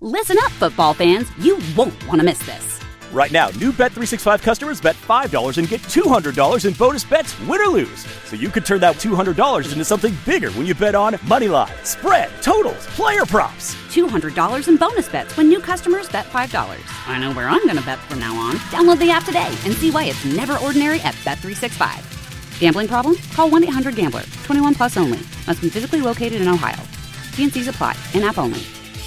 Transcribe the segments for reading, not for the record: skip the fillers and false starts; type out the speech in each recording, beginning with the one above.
Listen up, football fans. You won't want to miss this. Right now, new Bet365 customers bet $5 and get $200 in bonus bets, win or lose. So you could turn that $200 into something bigger when you bet on money line, spread, totals, player props. $200 in bonus bets when new customers bet $5. I know where I'm going to bet from now on. Download the app today and see why it's never ordinary at Bet365. Gambling problem? Call 1-800-GAMBLER. 21 plus only. Must be physically located in Ohio. T&Cs apply. In-app only.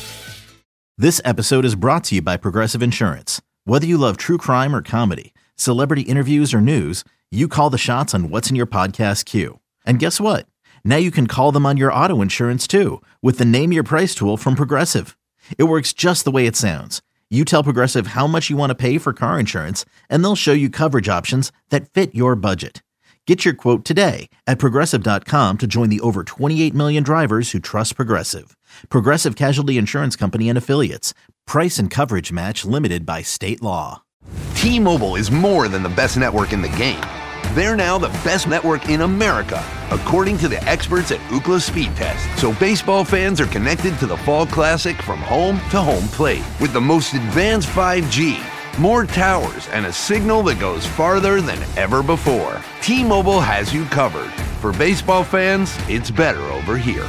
This episode is brought to you by Progressive Insurance. Whether you love true crime or comedy, celebrity interviews or news, you call the shots on what's in your podcast queue. And guess what? Now you can call them on your auto insurance too with the Name Your Price tool from Progressive. It works just the way it sounds. You tell Progressive how much you want to pay for car insurance, and they'll show you coverage options that fit your budget. Get your quote today at Progressive.com to join the over 28 million drivers who trust Progressive. Progressive Casualty Insurance Company and Affiliates. Price and coverage match limited by state law. T-Mobile is more than the best network in the game. They're now the best network in America, according to the experts at Ookla Speed Test. So baseball fans are connected to the Fall Classic from home to home plate with the most advanced 5G, more towers, and a signal that goes farther than ever before. T-Mobile has you covered. For baseball fans, it's better over here.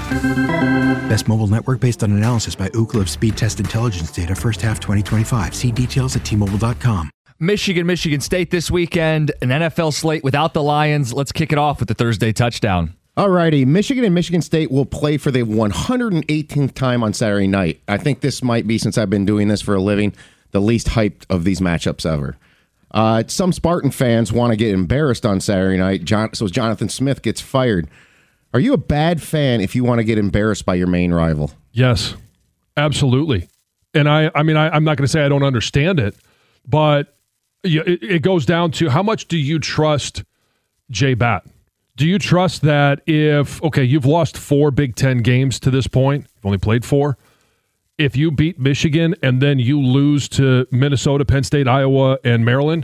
Best mobile network based on analysis by Ookla of Speed Test Intelligence data first half 2025. See details at T-Mobile.com. Michigan State this weekend, an NFL slate without the Lions. Let's kick it off with the Thursday touchdown. All righty. Michigan and Michigan State will play for the 118th time on Saturday night. I think this might be, since I've been doing this for a living, the least hyped of these matchups ever. Some Spartan fans want to get embarrassed on Saturday night, so Jonathan Smith gets fired. Are you a bad fan if you want to get embarrassed by your main rival? Yes, absolutely. And I'm not going to say I don't understand it, but it goes down to how much do you trust Jay Batt? Do you trust that you've lost 4 Big Ten games to this point, you've only played 4, if you beat Michigan and then you lose to Minnesota, Penn State, Iowa, and Maryland,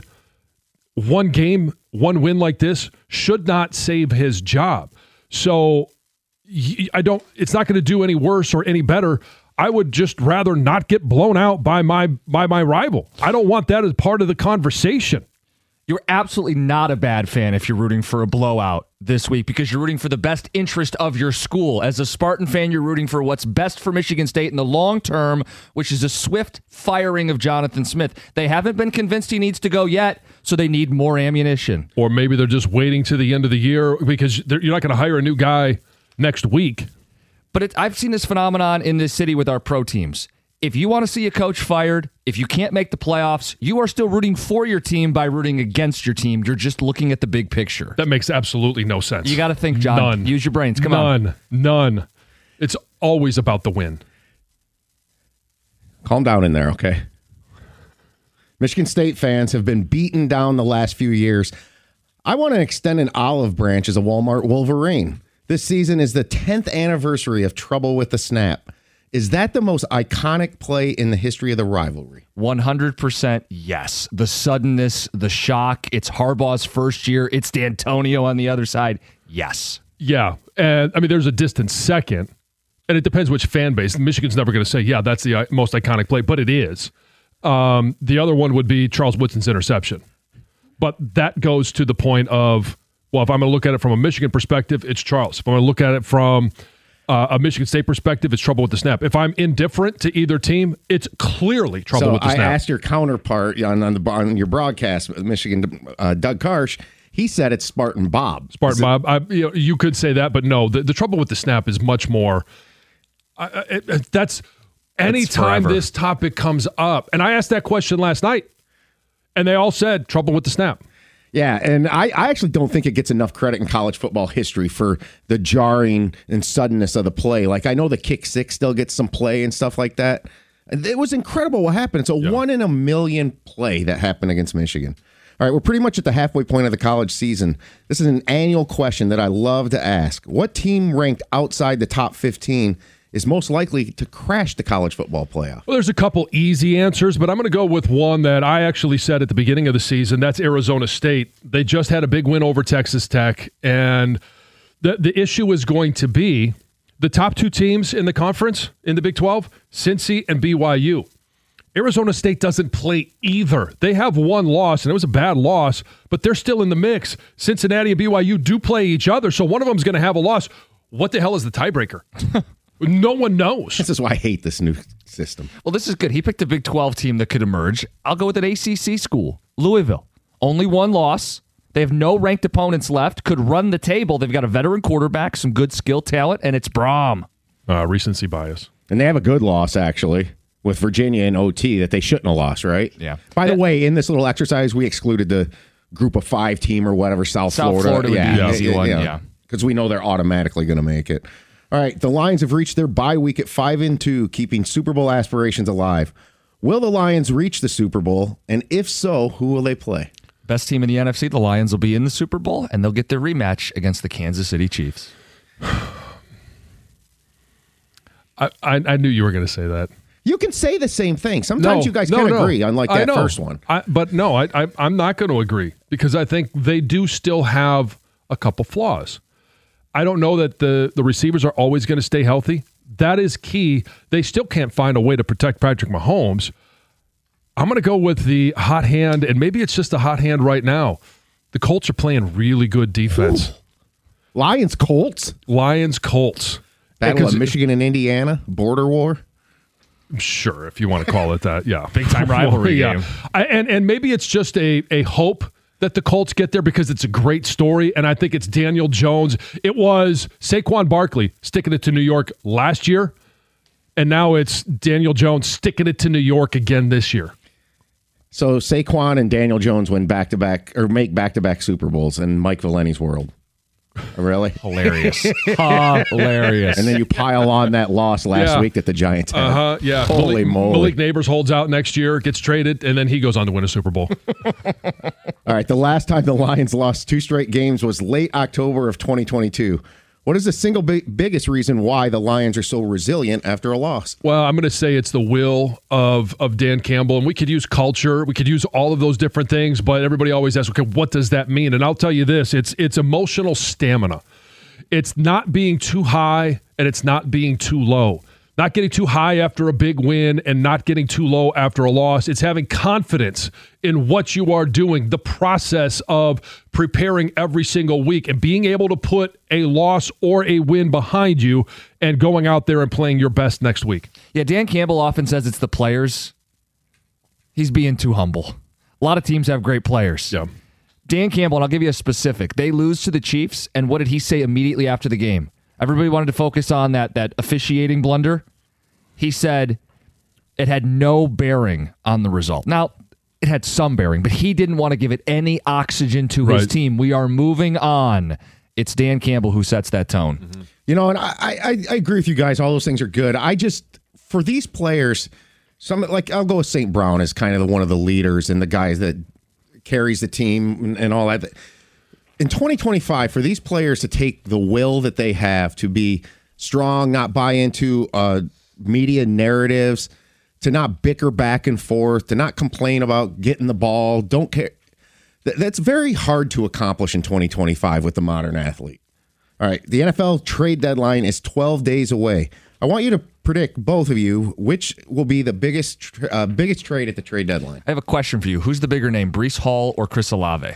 one win like this should not save his job. So it's not going to do any worse or any better. I would just rather not get blown out by my rival. I don't want that as part of the conversation. You're absolutely not a bad fan if you're rooting for a blowout this week because you're rooting for the best interest of your school. As a Spartan fan, you're rooting for what's best for Michigan State in the long term, which is a swift firing of Jonathan Smith. They haven't been convinced he needs to go yet, so they need more ammunition. Or maybe they're just waiting to the end of the year because you're not going to hire a new guy next week. But I've seen this phenomenon in this city with our pro teams. If you want to see a coach fired, if you can't make the playoffs, you are still rooting for your team by rooting against your team. You're just looking at the big picture. That makes absolutely no sense. You got to think, John. None. Use your brains. Come on. None. It's always about the win. Calm down in there, okay? Michigan State fans have been beaten down the last few years. I want to extend an olive branch as a Walmart Wolverine. This season is the 10th anniversary of Trouble with the Snap. Is that the most iconic play in the history of the rivalry? 100% yes. The suddenness, the shock. It's Harbaugh's first year. It's D'Antonio on the other side. Yes. Yeah. And there's a distant second, and it depends which fan base. Michigan's never going to say, yeah, that's the most iconic play, but it is. The other one would be Charles Woodson's interception. But that goes to the point of, well, if I'm going to look at it from a Michigan perspective, it's Charles. If I'm going to look at it from a Michigan State perspective, it's trouble with the snap. If I'm indifferent to either team, it's clearly trouble with the snap. I asked your counterpart on your broadcast, Michigan, Doug Karsh. He said it's Spartan Bob. Bob. You could say that, but no. The trouble with the snap is much more. That's anytime this topic comes up, and I asked that question last night, and they all said trouble with the snap. Yeah, and I actually don't think it gets enough credit in college football history for the jarring and suddenness of the play. Like, I know the kick six still gets some play and stuff like that. It was incredible what happened. It's a 1 in a million play that happened against Michigan. All right, we're pretty much at the halfway point of the college season. This is an annual question that I love to ask. What team ranked outside the top 15 is most likely to crash the college football playoff? Well, there's a couple easy answers, but I'm going to go with one that I actually said at the beginning of the season. That's Arizona State. They just had a big win over Texas Tech, and the issue is going to be The top 2 teams in the conference, in the Big 12, Cincy and BYU. Arizona State doesn't play either. They have one loss, and it was a bad loss, but they're still in the mix. Cincinnati and BYU do play each other, so one of them is going to have a loss. What the hell is the tiebreaker? No one knows. This is why I hate this new system. Well, this is good. He picked a Big 12 team that could emerge. I'll go with an ACC school, Louisville. Only one loss. They have no ranked opponents left. Could run the table. They've got a veteran quarterback, some good skill talent, and it's Braum. Recency bias. And they have a good loss, actually, with Virginia and OT that they shouldn't have lost, right? Yeah. By the way, in this little exercise, we excluded the group of 5 team or whatever, South Florida. Would be an easy one, yeah. Because we know they're automatically going to make it. All right, the Lions have reached their bye week at 5-2, keeping Super Bowl aspirations alive. Will the Lions reach the Super Bowl? And if so, who will they play? Best team in the NFC, the Lions, will be in the Super Bowl, and they'll get their rematch against the Kansas City Chiefs. I knew you were going to say that. You can say the same thing. Sometimes you guys can agree, unlike that first one. I'm not going to agree because I think they do still have a couple flaws. I don't know that the receivers are always going to stay healthy. That is key. They still can't find a way to protect Patrick Mahomes. I'm going to go with the hot hand, and maybe it's just a hot hand right now. The Colts are playing really good defense. Ooh. Lions-Colts? Lions-Colts. Battle of Michigan and Indiana? Border war? Sure, if you want to call it that, yeah. Big-time rivalry game. And maybe it's just a hope that the Colts get there because it's a great story, and I think it's Daniel Jones. It was Saquon Barkley sticking it to New York last year, and now it's Daniel Jones sticking it to New York again this year. So Saquon and Daniel Jones win back-to-back or make back-to-back Super Bowls in Mike Valenti's world. Really? Hilarious. Hilarious. And then you pile on that loss last week that the Giants had. Yeah. Holy moly. Malik Neighbors holds out next year, gets traded, and then he goes on to win a Super Bowl. All right, the last time the Lions lost 2 straight games was late October of 2022. What is the single biggest reason why the Lions are so resilient after a loss? Well, I'm going to say it's the will of Dan Campbell, and we could use culture. We could use all of those different things, but everybody always asks, okay, what does that mean? And I'll tell you this, it's emotional stamina. It's not being too high, and it's not being too low. Not getting too high after a big win and not getting too low after a loss. It's having confidence in what you are doing, the process of preparing every single week and being able to put a loss or a win behind you and going out there and playing your best next week. Yeah, Dan Campbell often says it's the players. He's being too humble. A lot of teams have great players. Yeah. Dan Campbell, and I'll give you a specific. They lose to the Chiefs, and what did he say immediately after the game? Everybody wanted to focus on that officiating blunder. He said it had no bearing on the result. Now, it had some bearing, but he didn't want to give it any oxygen to his team. We are moving on. It's Dan Campbell who sets that tone. Mm-hmm. You know, and I agree with you guys. All those things are good. I just, for these players, I'll go with St. Brown as kind of one of the leaders and the guys that carries the team and all that. In 2025, for these players to take the will that they have to be strong, not buy into media narratives, to not bicker back and forth, to not complain about getting the ball, don't care. That's very hard to accomplish in 2025 with the modern athlete. All right, the NFL trade deadline is 12 days away. I want you to predict, both of you, which will be the biggest trade at the trade deadline. I have a question for you. Who's the bigger name, Breece Hall or Chris Olave?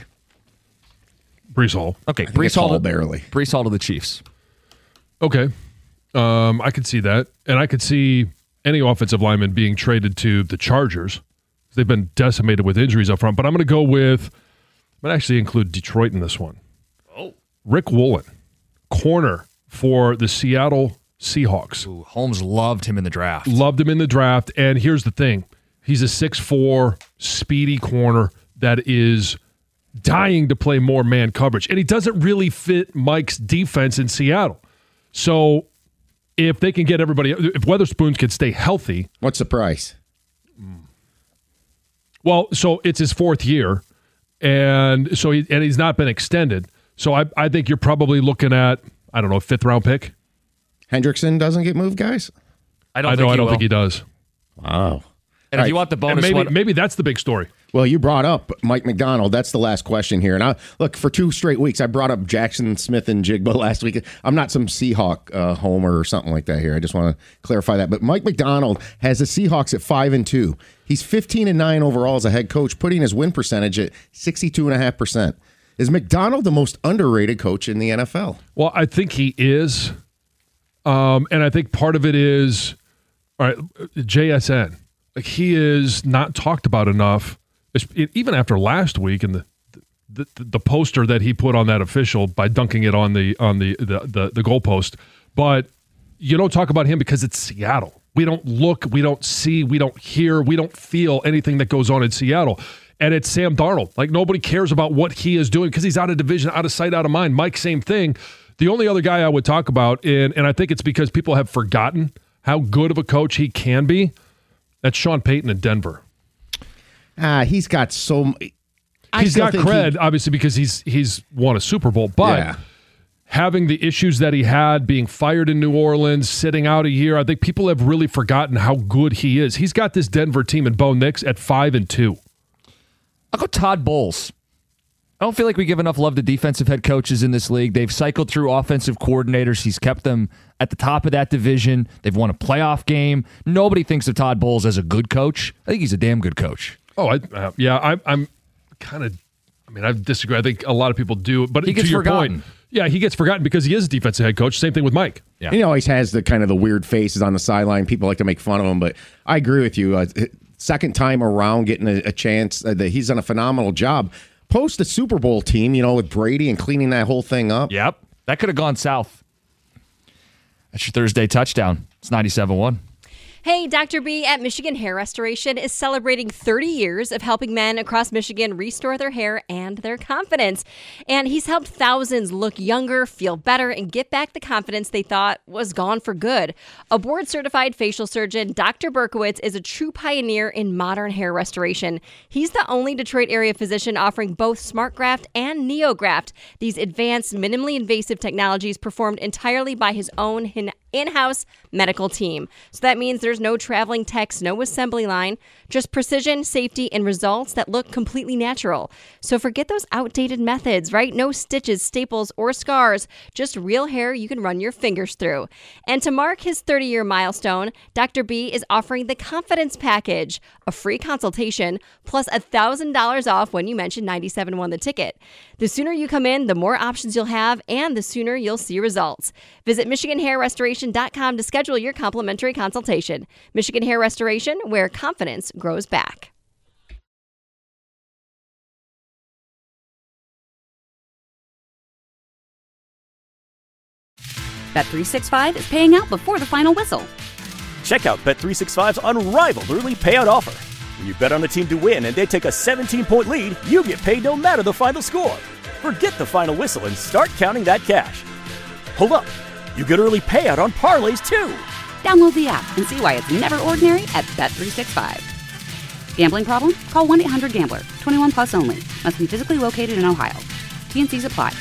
Breece Hall. Okay, Breece Hall barely. Breece Hall to the Chiefs. Okay. I could see that. And I could see any offensive lineman being traded to the Chargers. They've been decimated with injuries up front. But I'm going to actually include Detroit in this one. Oh. Rick Woolen, corner for the Seattle Seahawks. Ooh, Holmes loved him in the draft. And here's the thing. He's a 6'4", speedy corner that is dying to play more man coverage. And he doesn't really fit Mike's defense in Seattle. So if they can get everybody, if Weatherspoons can stay healthy. What's the price? Well, so it's his 4th year, and he's not been extended. So I think you're probably looking at, I don't know, a 5th-round pick. Hendrickson doesn't get moved, guys? I don't think he does. Wow. And if you want the bonus maybe that's the big story. Well, you brought up Mike Macdonald. That's the last question here. And look, for 2 straight weeks, I brought up Jackson Smith and Jigba last week. I'm not some Seahawk homer or something like that here. I just want to clarify that. But Mike Macdonald has the Seahawks at 5-2. He's 15-9 overall as a head coach, putting his win percentage at 62.5%. Is Macdonald the most underrated coach in the NFL? Well, I think he is. And I think part of it is, all right, JSN. Like, he is not talked about enough. Even after last week and the poster that he put on that official by dunking it on the goalpost, but you don't talk about him because it's Seattle. We don't look, we don't see, we don't hear, we don't feel anything that goes on in Seattle. And it's Sam Darnold. Like, nobody cares about what he is doing because he's out of division, out of sight, out of mind. Mike, same thing. The only other guy I would talk about, and I think it's because people have forgotten how good of a coach he can be, that's Sean Payton in Denver. He's got so. He's got cred, obviously, because he's won a Super Bowl. But having the issues that he had, being fired in New Orleans, sitting out a year, I think people have really forgotten how good he is. He's got this Denver team in Bo Nix at 5-2. I'll go Todd Bowles. I don't feel like we give enough love to defensive head coaches in this league. They've cycled through offensive coordinators. He's kept them at the top of that division. They've won a playoff game. Nobody thinks of Todd Bowles as a good coach. I think he's a damn good coach. Oh, I'm kind of. I mean, I disagree. I think a lot of people do, but he gets to your forgotten. Point, he gets forgotten because he is a defensive head coach. Same thing with Mike. Yeah. He always has the kind of the weird faces on the sideline. People like to make fun of him, but I agree with you. Second time around, getting a chance. He's done a phenomenal job. Post the Super Bowl team, with Brady and cleaning that whole thing up. Yep, that could have gone south. That's your Thursday touchdown. It's 97.1. Hey, Dr. B at Michigan Hair Restoration is celebrating 30 years of helping men across Michigan restore their hair and their confidence. And he's helped thousands look younger, feel better, and get back the confidence they thought was gone for good. A board-certified facial surgeon, Dr. Berkowitz is a true pioneer in modern hair restoration. He's the only Detroit area physician offering both SmartGraft and NeoGraft, these advanced, minimally invasive technologies performed entirely by his own in-house medical team. So that means there's no traveling techs, no assembly line, just precision, safety, and results that look completely natural. So forget those outdated methods, right? No stitches, staples, or scars, just real hair you can run your fingers through. And to mark his 30-year milestone, Dr. B is offering the Confidence Package, a free consultation, plus $1,000 off when you mention 97.1 the ticket. The sooner you come in, the more options you'll have, and the sooner you'll see results. Visit MichiganHairRestoration.com to schedule your complimentary consultation. Michigan Hair Restoration, where confidence grows back. Bet365 is paying out before the final whistle. Check out Bet365's unrivaled early payout offer. When you bet on a team to win and they take a 17-point lead, you get paid no matter the final score. Forget the final whistle and start counting that cash. Hold up. You get early payout on parlays, too. Download the app and see why it's never ordinary at Bet365. Gambling problem? Call 1-800-GAMBLER. 21 plus only. Must be physically located in Ohio. T&Cs apply.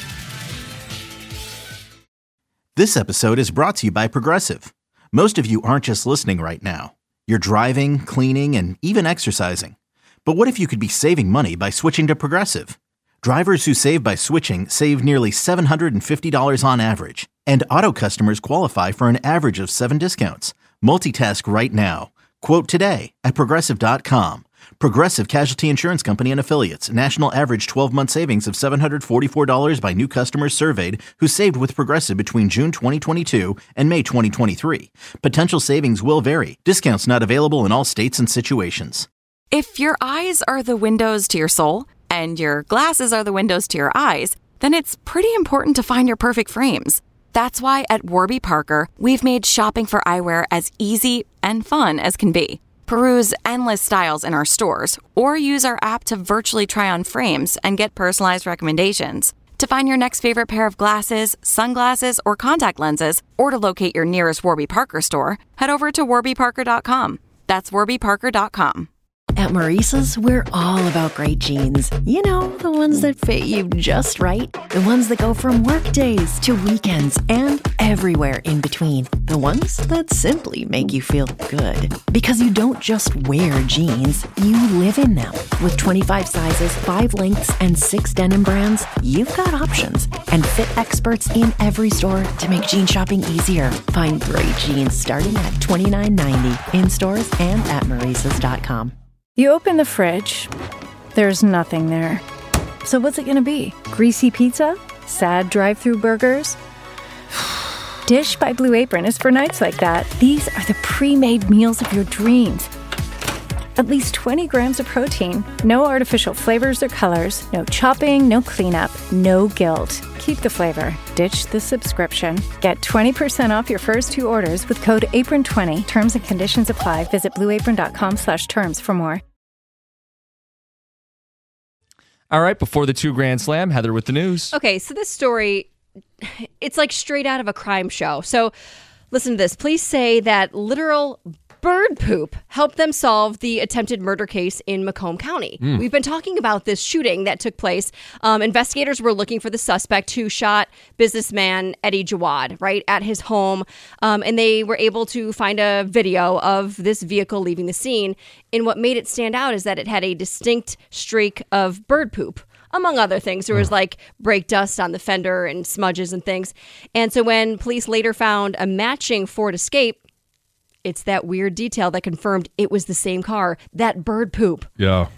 This episode is brought to you by Progressive. Most of you aren't just listening right now. You're driving, cleaning, and even exercising. But what if you could be saving money by switching to Progressive? Drivers who save by switching save nearly $750 on average. And auto customers qualify for an average of 7 discounts. Multitask right now. Quote today at Progressive.com. Progressive Casualty Insurance Company and Affiliates. National average 12-month savings of $744 by new customers surveyed who saved with Progressive between June 2022 and May 2023. Potential savings will vary. Discounts not available in all states and situations. If your eyes are the windows to your soul and your glasses are the windows to your eyes, then it's pretty important to find your perfect frames. That's why at Warby Parker, we've made shopping for eyewear as easy and fun as can be. Peruse endless styles in our stores or use our app to virtually try on frames and get personalized recommendations. To find your next favorite pair of glasses, sunglasses, or contact lenses, or to locate your nearest Warby Parker store, head over to warbyparker.com. That's warbyparker.com. At Maurice's, we're all about great jeans. You know, the ones that fit you just right. The ones that go from work days to weekends and everywhere in between. The ones that simply make you feel good. Because you don't just wear jeans, you live in them. With 25 sizes, 5 lengths, and 6 denim brands, you've got options. And fit experts in every store to make jean shopping easier. Find great jeans starting at $29.90 in stores and at Maurices.com. You open the fridge, there's nothing there. So what's it gonna be? Greasy pizza? Sad drive-through burgers? Dish by Blue Apron is for nights like that. These are the pre-made meals of your dreams. At least 20 grams of protein, no artificial flavors or colors, no chopping, no cleanup, no guilt. Keep the flavor. Ditch the subscription. Get 20% off your first 2 orders with code APRON20. Terms and conditions apply. Visit blueapron.com/terms for more. All right, before the 2 Grand Slam, Heather with the news. Okay, so this story, it's like straight out of a crime show. So listen to this. Police say that literal bird poop helped them solve the attempted murder case in Macomb County. We've been talking about this shooting that took place. Investigators were looking for the suspect who shot businessman Eddie Jawad, right, at his home. And they were able to find a video of this vehicle leaving the scene. And what made it stand out is that it had a distinct streak of bird poop. Among other things, there was like brake dust on the fender and smudges and things. And so when police later found a matching Ford Escape, it's that weird detail that confirmed it was the same car, that bird poop. Yeah.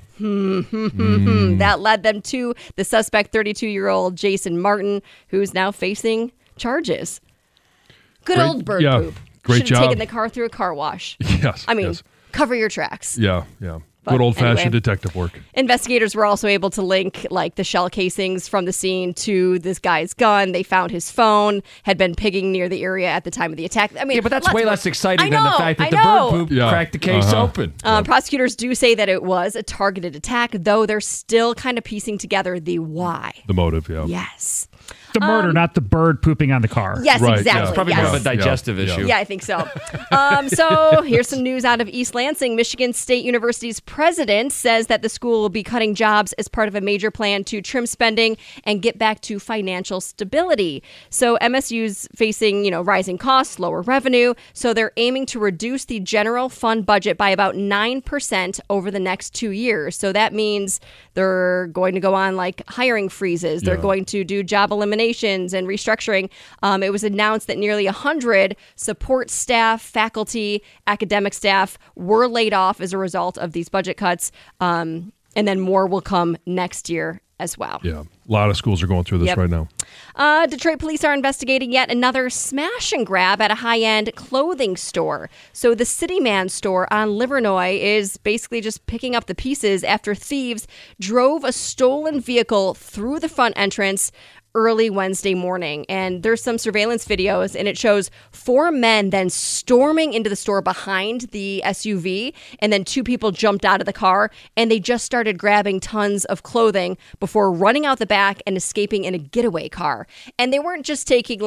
That led them to the suspect, 32-year-old Jason Martin, who's now facing charges. Good old bird poop. Great Should have job. taken the car through a car wash. Yes. I mean, yes. cover your tracks. Yeah. But Good old-fashioned anyway, detective work. Investigators were also able to link like the shell casings from the scene to this guy's gun. They found his phone had been pigging near the area at the time of the attack. I mean, Yeah, but that's way less exciting than the fact that I the know. bird poop cracked the case open. Prosecutors do say that it was a targeted attack, though they're still kind of piecing together the why. The motive, yeah. Yes. The murder, not the bird pooping on the car. Yes, Right, exactly. yeah. It's probably yes. more of a digestive issue. Yeah, I think so. So here's some news out of East Lansing. Michigan State University's president says that the school will be cutting jobs as part of a major plan to trim spending and get back to financial stability. So MSU's facing, rising costs, lower revenue. So they're aiming to reduce the general fund budget by about 9% over the next 2 years. So that means they're going to go on like hiring freezes. They're going to do job eliminations and restructuring. It was announced that nearly 100 support staff, faculty, academic staff were laid off as a result of these budget cuts. And then more will come next year as well. Yeah. A lot of schools are going through this right now. Detroit police are investigating yet another smash and grab at a high-end clothing store. So the City Man store on Livernois is basically just picking up the pieces after thieves drove a stolen vehicle through the front entrance early Wednesday morning. And there's some surveillance videos, and it shows 4 men then storming into the store behind the SUV, and then 2 people jumped out of the car, and they just started grabbing tons of clothing before running out the back and escaping in a getaway car. And they weren't just taking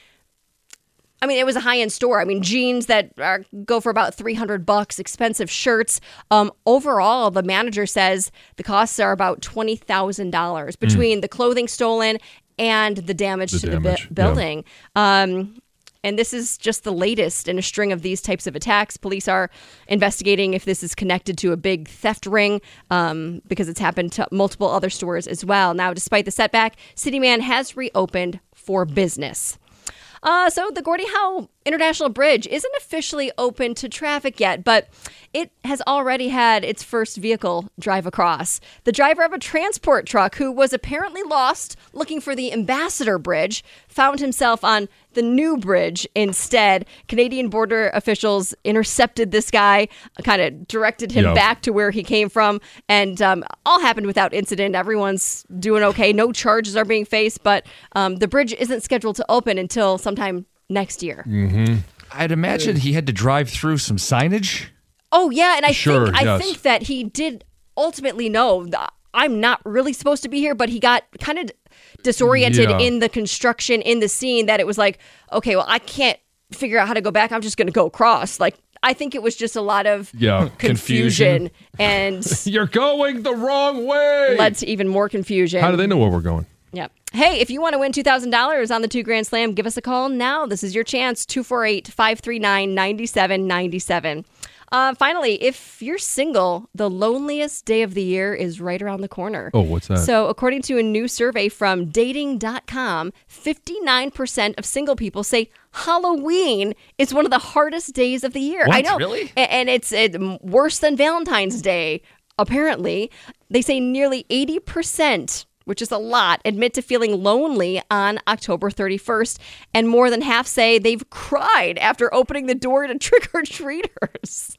it was a high-end store. I mean, jeans that go for about $300, expensive shirts. Overall, the manager says the costs are about $20,000 between the clothing stolen and the damage to the building. And this is just the latest in a string of these types of attacks. Police are investigating if this is connected to a big theft ring because it's happened to multiple other stores as well. Now, despite the setback, City Man has reopened for business. So the Gordie Howe International Bridge isn't officially open to traffic yet, but it has already had its first vehicle drive across. The driver of a transport truck who was apparently lost looking for the Ambassador Bridge found himself on the new bridge instead. Canadian border officials intercepted this guy, kind of directed him back to where he came from, and all happened without incident. Everyone's doing okay. No charges are being faced, but the bridge isn't scheduled to open until sometime next year. Mm-hmm. I'd imagine he had to drive through some signage. Oh, yeah, and I Yes. think that he did ultimately know that I'm not really supposed to be here, but he got kind of disoriented in the construction, in the scene, that it was like, okay, well, I can't figure out how to go back. I'm just going to go across. Like, I think it was just a lot of confusion. And you're going the wrong way. Led to even more confusion. How do they know where we're going? Yep. Hey, if you want to win $2,000 on the 2 Grand Slam, give us a call now. This is your chance, 248-539-9797. Finally, if you're single, the loneliest day of the year is right around the corner. Oh, what's that? So according to a new survey from Dating.com, 59% of single people say Halloween is one of the hardest days of the year. What? I know. Really? And it's worse than Valentine's Day, apparently. They say nearly 80%, which is a lot, admit to feeling lonely on October 31st. And more than half say they've cried after opening the door to trick-or-treaters.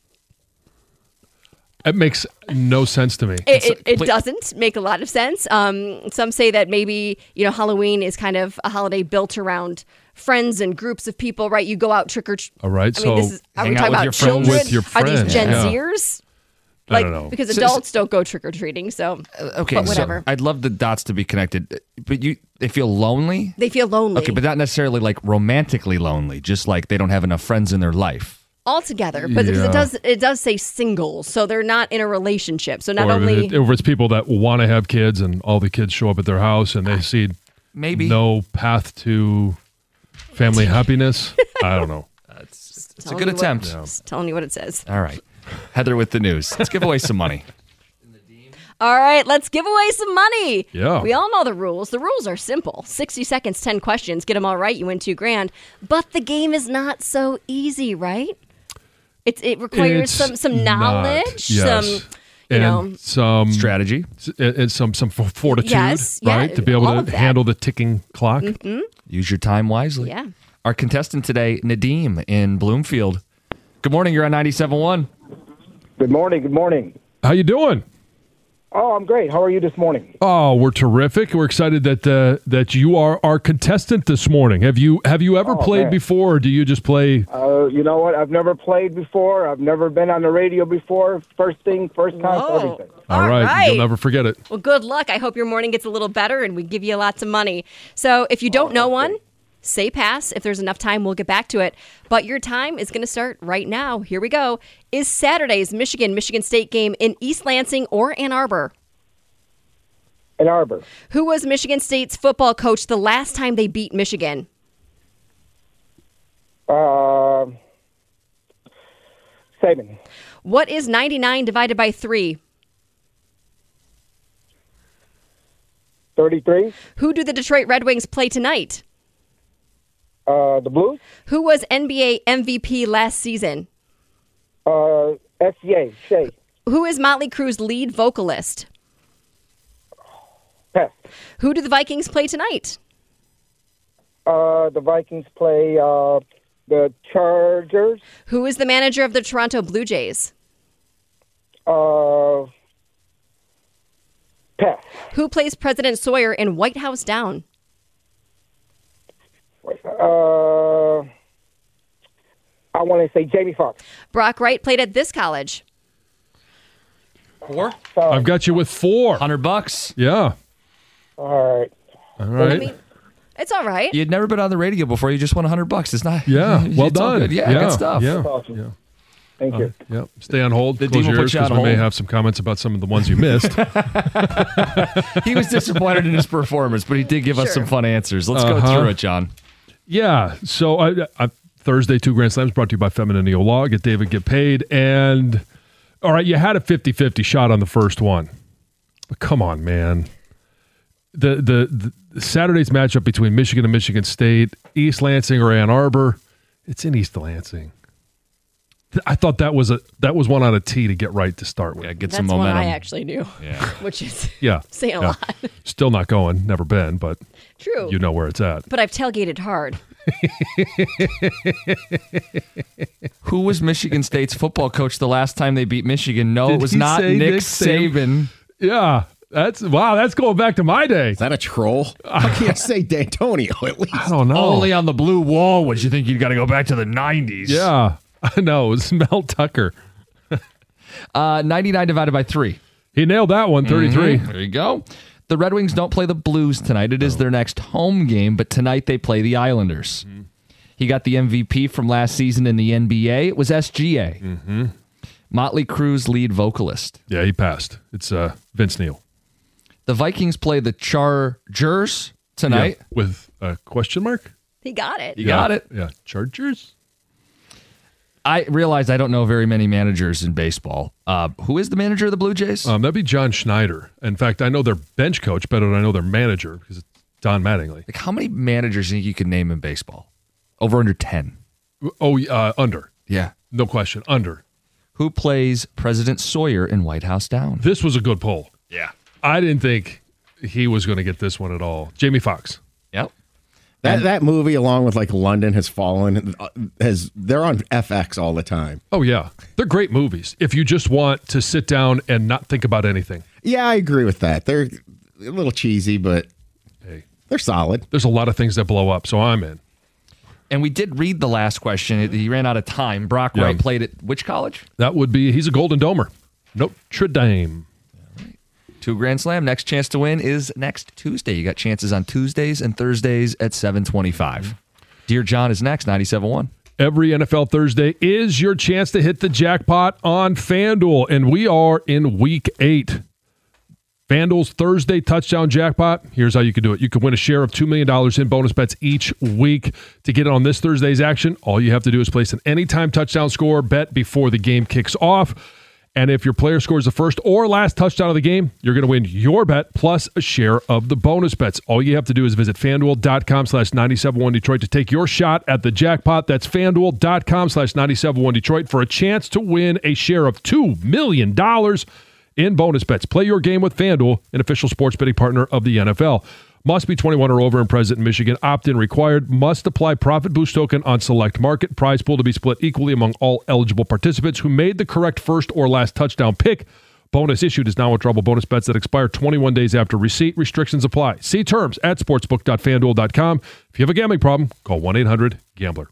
It makes no sense to me. It doesn't make a lot of sense. Some say that maybe, Halloween is kind of a holiday built around friends and groups of people, right? You go out trick-or-treat. All right, are we talking about children? With your Are these friends, Gen yeah. Zers? I don't know. Because adults don't go trick-or-treating, so Okay, but whatever. so I'd love the dots to be connected, but they feel lonely? They feel lonely. Okay, but not necessarily like romantically lonely, just like they don't have enough friends in their life. Altogether, but because it does say single, so they're not in a relationship. So not only or it's people that want to have kids and all the kids show up at their house and they see maybe no path to family happiness. I don't know. It's a good attempt. Just telling you what it says. All right. Heather with the news. Let's give away some money. All right, let's give away some money. Yeah. We all know the rules. The rules are simple. 60 seconds, 10 questions. Get them all right, you win $2,000. But the game is not so easy, right? It requires some knowledge, some strategy, and some fortitude, yes, right? yeah, To be able all to of that. handle the ticking clock. Mm-hmm. Use your time wisely. Yeah. Our contestant today, Nadeem in Bloomfield. Good morning. You're on 97.1. Good morning. Good morning. How you doing? Oh, I'm great. How are you this morning? Oh, we're terrific. We're excited that you are our contestant this morning. Have you ever played before, or do you just play? You know what? I've never played before. I've never been on the radio before. First time for everything. All right. You'll never forget it. Well, good luck. I hope your morning gets a little better and we give you lots of money. So if you don't know one, say pass. If there's enough time, we'll get back to it. But your time is going to start right now. Here we go. Is Saturday's Michigan State game in East Lansing or Ann Arbor? Ann Arbor. Who was Michigan State's football coach the last time they beat Michigan? Saban. What is 99 divided by 3? 33. Who do the Detroit Red Wings play tonight? The Blues. Who was NBA MVP last season? SCA. Shea. Who is Motley Crue's lead vocalist? Pass. Who do the Vikings play tonight? The Vikings play the Chargers. Who is the manager of the Toronto Blue Jays? Pass. Who plays President Sawyer in White House Down? I want to say Jamie Foxx. Brock Wright played at this college. 4? I've got you with 4. $100. Yeah. All right. All right. I mean, it's all right. You'd never been on the radio before. You just won $100. It's not. Yeah. Well it's all done. good. Yeah, good stuff. Yeah. Awesome. Yeah. Thank you. Yeah. Stay on hold. The Close Dean will your put ears you on because we may hold. have some comments about some of the ones you missed. He was disappointed in his performance, but he did give us some fun answers. Let's go through it, John. Yeah. So Thursday, 2 Grand Slams brought to you by Feminine Neo Law. Get David, get paid. And all right, you had a 50-50 shot on the first one. But come on, man. The Saturday's matchup between Michigan and Michigan State, East Lansing or Ann Arbor, it's in East Lansing. I thought that was one on a tee to get right to start with. Yeah, get That's some one momentum. I actually knew. Yeah. Which is Yeah. saying a Yeah. lot. Still not going, never been, but True. you know where it's at. But I've tailgated hard. Who was Michigan State's football coach the last time they beat Michigan? No, Did it was he not say Nick Nick Saban. Yeah. That's going back to my day. Is that a troll? How can you say D'Antonio at least? I don't know. Only on the blue wall would you think you'd got to go back to the 90s. Yeah. I know. It was Mel Tucker. 99 divided by 3. He nailed that one, 33. There you go. The Red Wings don't play the Blues tonight. It is their next home game, but tonight they play the Islanders. He got the MVP from last season in the NBA. It was SGA. Motley Crue's lead vocalist. Yeah, he passed. It's Vince Neil. The Vikings play the Chargers tonight. Yeah, with a question mark? He got it. You got it. Yeah, Chargers. I realized I don't know very many managers in baseball. Who is the manager of the Blue Jays? That'd be John Schneider. In fact, I know their bench coach better than I know their manager because it's Don Mattingly. Like, how many managers do you think you could name in baseball? Over under 10? Oh, under. Yeah. No question. Under. Who plays President Sawyer in White House Down? This was a good poll. Yeah. I didn't think he was going to get this one at all. Jamie Foxx. Yep. That movie, along with like London Has Fallen, they're on FX all the time. Oh, yeah. They're great movies if you just want to sit down and not think about anything. Yeah, I agree with that. They're a little cheesy, but they're solid. There's a lot of things that blow up, so I'm in. And we did read the last question. He ran out of time. Brock Wright played at which college? That would be, he's a Golden Domer. Notre Dame. Two Grand Slam. Next chance to win is next Tuesday. You got chances on Tuesdays and Thursdays at 7:25. Dear John is next, 97.1. Every NFL Thursday is your chance to hit the jackpot on FanDuel, and we are in Week 8. FanDuel's Thursday touchdown jackpot. Here's how you can do it. You can win a share of $2 million in bonus bets each week. To get on this Thursday's action, all you have to do is place an anytime touchdown score bet before the game kicks off. And if your player scores the first or last touchdown of the game, you're going to win your bet plus a share of the bonus bets. All you have to do is visit FanDuel.com/971Detroit to take your shot at the jackpot. That's FanDuel.com/971Detroit for a chance to win a share of $2 million in bonus bets. Play your game with FanDuel, an official sports betting partner of the NFL. Must be 21 or over and present in Michigan. Opt-in required. Must apply profit boost token on select market. Prize pool to be split equally among all eligible participants who made the correct first or last touchdown pick. Bonus issued is non-withdrawable bonus bets that expire 21 days after receipt. Restrictions apply. See terms at sportsbook.fanduel.com. If you have a gambling problem, call 1-800-GAMBLER.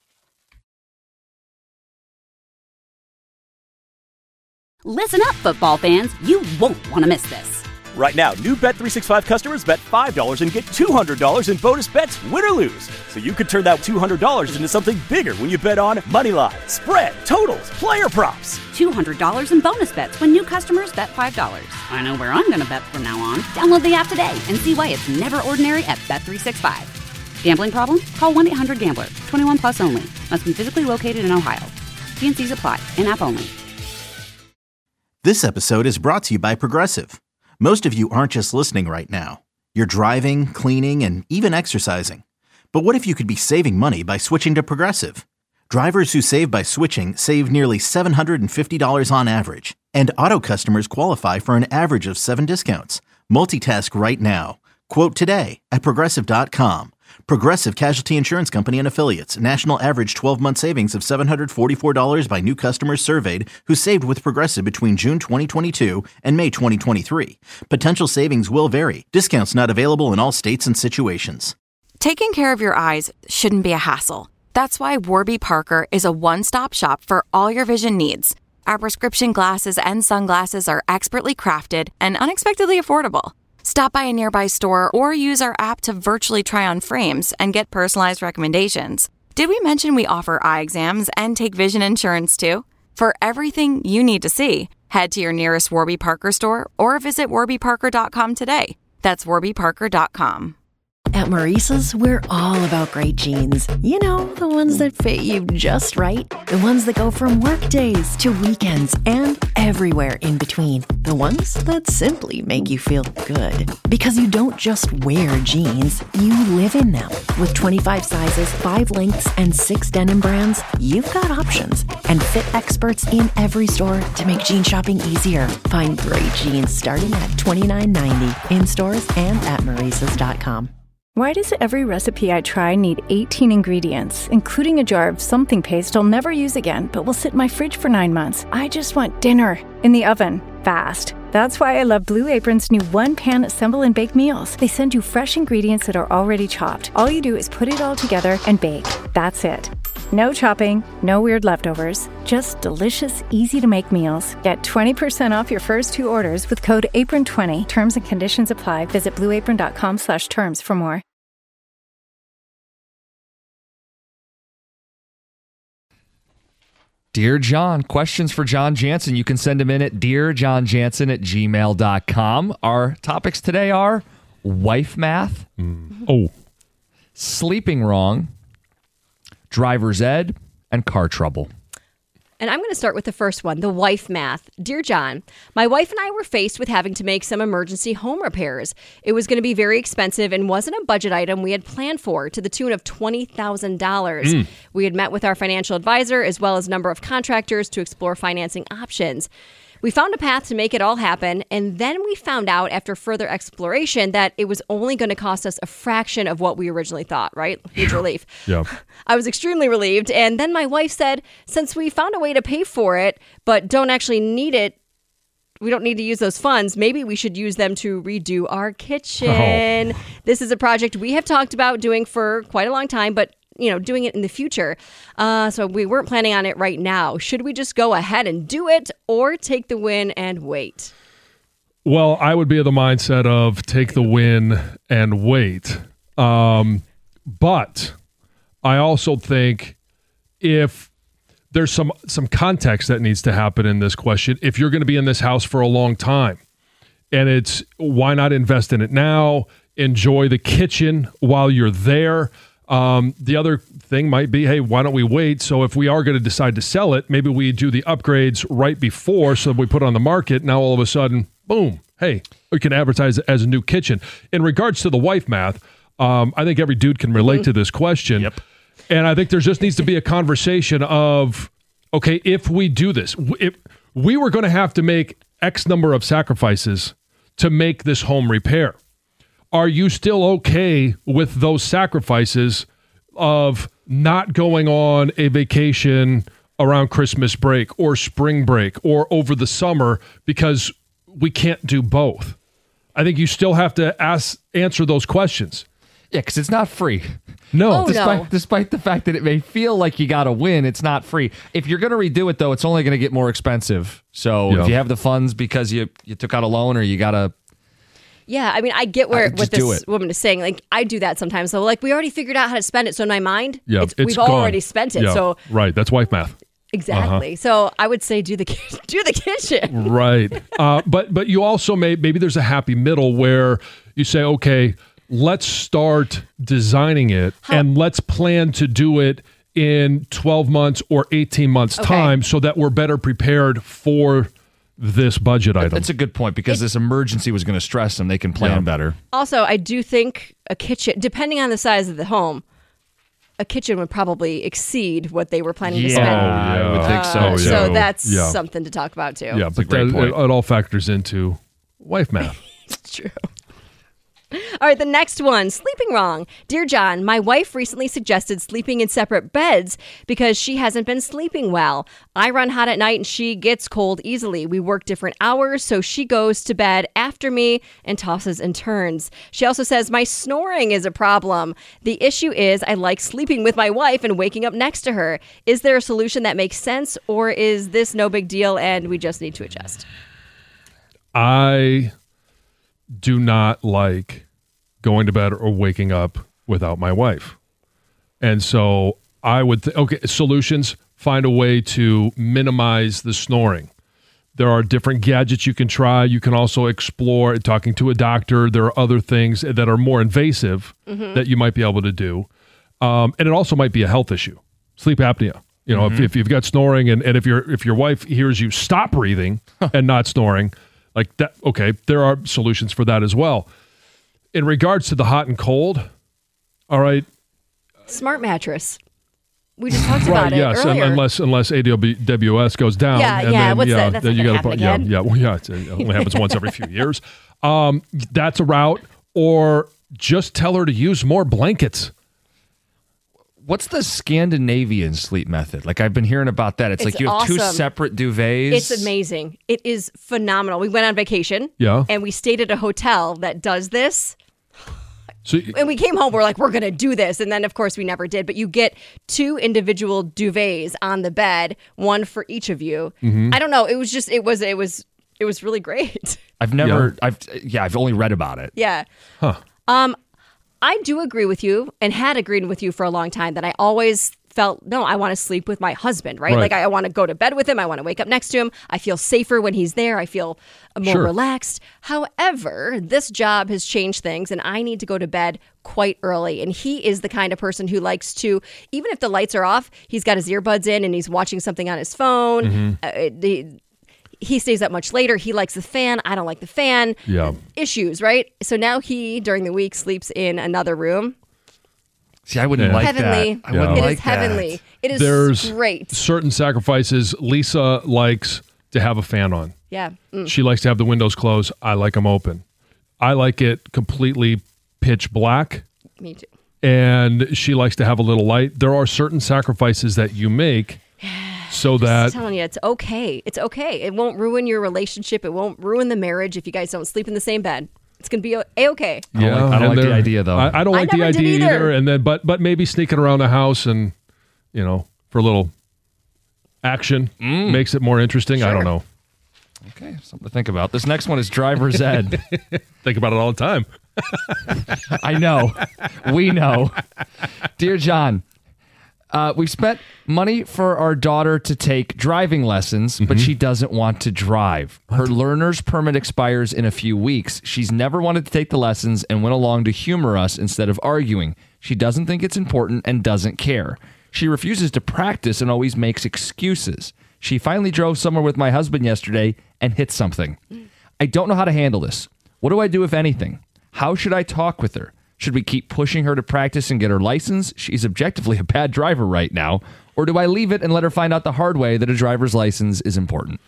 Listen up, football fans. You won't want to miss this. Right now, new Bet365 customers bet $5 and get $200 in bonus bets, win or lose. So you could turn that $200 into something bigger when you bet on moneyline, spread, totals, player props. $200 in bonus bets when new customers bet $5. I know where I'm going to bet from now on. Download the app today and see why it's never ordinary at Bet365. Gambling problem? Call 1-800-GAMBLER. 21 plus only. Must be physically located in Ohio. T&Cs apply. In-app only. This episode is brought to you by Progressive. Most of you aren't just listening right now. You're driving, cleaning, and even exercising. But what if you could be saving money by switching to Progressive? Drivers who save by switching save nearly $750 on average. And auto customers qualify for an average of 7 discounts. Multitask right now. Quote today at Progressive.com. Progressive Casualty Insurance Company and Affiliates. National average 12-month savings of $744 by new customers surveyed who saved with Progressive between June 2022 and May 2023. Potential savings will vary. Discounts not available in all states and situations. Taking care of your eyes shouldn't be a hassle. That's why Warby Parker is a one-stop shop for all your vision needs. Our prescription glasses and sunglasses are expertly crafted and unexpectedly affordable. Stop by a nearby store or use our app to virtually try on frames and get personalized recommendations. Did we mention we offer eye exams and take vision insurance too? For everything you need to see, head to your nearest Warby Parker store or visit warbyparker.com today. That's warbyparker.com. At Maurice's, we're all about great jeans. You know, the ones that fit you just right. The ones that go from work days to weekends and everywhere in between. The ones that simply make you feel good. Because you don't just wear jeans, you live in them. With 25 sizes, 5 lengths, and 6 denim brands, you've got options. And fit experts in every store to make jean shopping easier. Find great jeans starting at $29.90 in stores and at Maurices.com. Why does every recipe I try need 18 ingredients, including a jar of something paste I'll never use again, but will sit in my fridge for 9 months? I just want dinner in the oven, fast. That's why I love Blue Apron's new one-pan assemble and bake meals. They send you fresh ingredients that are already chopped. All you do is put it all together and bake. That's it. No chopping, no weird leftovers, just delicious, easy-to-make meals. Get 20% off your first 2 orders with code APRON20. Terms and conditions apply. Visit blueapron.com/terms for more. Dear John, questions for John Jansen. You can send them in at dearjohnjansen@gmail.com. Our topics today are wife math, sleeping wrong, driver's ed, and car trouble. And I'm going to start with the first one, the wife math. Dear John, my wife and I were faced with having to make some emergency home repairs. It was going to be very expensive and wasn't a budget item we had planned for, to the tune of $20,000. We had met with our financial advisor as well as a number of contractors to explore financing options. We found a path to make it all happen, and then we found out after further exploration that it was only going to cost us a fraction of what we originally thought, right? Huge relief. Yeah. I was extremely relieved, and then my wife said, since we found a way to pay for it, but don't actually need it, we don't need to use those funds, maybe we should use them to redo our kitchen. Oh. This is a project we have talked about doing for quite a long time, but doing it in the future. So we weren't planning on it right now. Should we just go ahead and do it or take the win and wait? Well, I would be of the mindset of take the win and wait. But I also think if there's some context that needs to happen in this question, if you're going to be in this house for a long time, and it's why not invest in it now, enjoy the kitchen while you're there. The other thing might be, hey, why don't we wait? So if we are going to decide to sell it, maybe we do the upgrades right before, so we put it on the market. Now all of a sudden, boom, hey, we can advertise it as a new kitchen. In regards to the wife math, I think every dude can relate to this question. Yep. And I think there just needs to be a conversation of, okay, if we do this, if we were going to have to make X number of sacrifices to make this home repair. Are you still okay with those sacrifices of not going on a vacation around Christmas break or spring break or over the summer because we can't do both? I think you still have to answer those questions. Yeah, because it's not free. No. Despite the fact that it may feel like you got to win, it's not free. If you're going to redo it, though, it's only going to get more expensive. So if you have the funds because you took out a loan or you got to... Yeah, I mean, I get what this woman is saying. Like, I do that sometimes. So, like, we already figured out how to spend it. So, in my mind, we've already spent it. Yeah, so right, that's wife math. Exactly. So, I would say do the kitchen. Right. But you also maybe there's a happy middle where you say, okay, let's start designing it and let's plan to do it in 12 months or 18 months time so that we're better prepared for this budget item. That's a good point because this emergency was going to stress them. They can plan better. Also, I do think a kitchen, depending on the size of the home, a kitchen would probably exceed what they were planning to spend. I would think so. So that's something to talk about too. Yeah, but it all factors into wife math. It's true. All right, the next one, sleeping wrong. Dear John, my wife recently suggested sleeping in separate beds because she hasn't been sleeping well. I run hot at night and she gets cold easily. We work different hours, so she goes to bed after me and tosses and turns. She also says my snoring is a problem. The issue is I like sleeping with my wife and waking up next to her. Is there a solution that makes sense, or is this no big deal and we just need to adjust? I do not like going to bed or waking up without my wife. And so I would solutions, find a way to minimize the snoring. There are different gadgets you can try. You can also explore talking to a doctor. There are other things that are more invasive that you might be able to do. And it also might be a health issue. Sleep apnea. You know, if you've got snoring and if your wife hears you stop breathing and not snoring, like that, okay, there are solutions for that as well. In regards to the hot and cold, all right. Smart mattress. We just talked about it earlier. Unless AWS goes down. What's that? That's then you got to put. It only happens once every few years. That's a route. Or just tell her to use more blankets. What's the Scandinavian sleep method? Like, I've been hearing about that. It's like you have two separate duvets. It's amazing. It is phenomenal. We went on vacation. Yeah. And we stayed at a hotel that does this. And we came home, we're like, we're going to do this. And then, of course, we never did. But you get two individual duvets on the bed, one for each of you. I don't know. It was really great. I've only read about it. Yeah. Huh. I do agree with you and had agreed with you for a long time that I always felt, no, I want to sleep with my husband, right? Like I want to go to bed with him. I want to wake up next to him. I feel safer when he's there. I feel more relaxed. However, this job has changed things and I need to go to bed quite early. And he is the kind of person who likes to, even if the lights are off, he's got his earbuds in and he's watching something on his phone. He stays up much later. He likes the fan. I don't like the fan. Yeah. Issues, right? So now he, during the week, sleeps in another room. See, I wouldn't like heavenly. that. I wouldn't It like is heavenly. that. It is There's great. certain sacrifices. Lisa likes to have a fan on. Yeah. She likes to have the windows closed. I like them open. I like it completely pitch black. Me too. And she likes to have a little light. There are certain sacrifices that you make so that... I'm telling you, it's okay. It's okay. It won't ruin your relationship. It won't ruin the marriage if you guys don't sleep in the same bed. It's going to be A-okay. Yeah, I don't like the idea, though. I don't like the never did idea either. either. And then, but maybe sneaking around the house and, for a little action makes it more interesting. I don't know. Okay, something to think about. This next one is driver's ed. Think about it all the time. I know. We know. Dear John, we've spent money for our daughter to take driving lessons, but she doesn't want to drive. Her learner's permit expires in a few weeks. She's never wanted to take the lessons and went along to humor us instead of arguing. She doesn't think it's important and doesn't care. She refuses to practice and always makes excuses. She finally drove somewhere with my husband yesterday and hit something. I don't know how to handle this. What do I do, if anything? How should I talk with her? Should we keep pushing her to practice and get her license? She's objectively a bad driver right now. Or do I leave it and let her find out the hard way that a driver's license is important?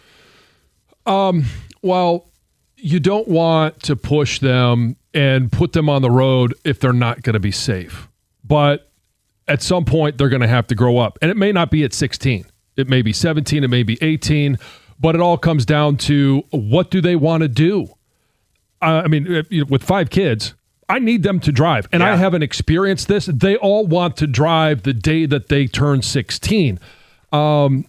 Well, you don't want to push them and put them on the road if they're not going to be safe. But at some point, they're going to have to grow up. And it may not be at 16. It may be 17. It may be 18. But it all comes down to, what do they want to do? With 5 kids, I need them to drive. And I haven't experienced this. They all want to drive the day that they turn 16. And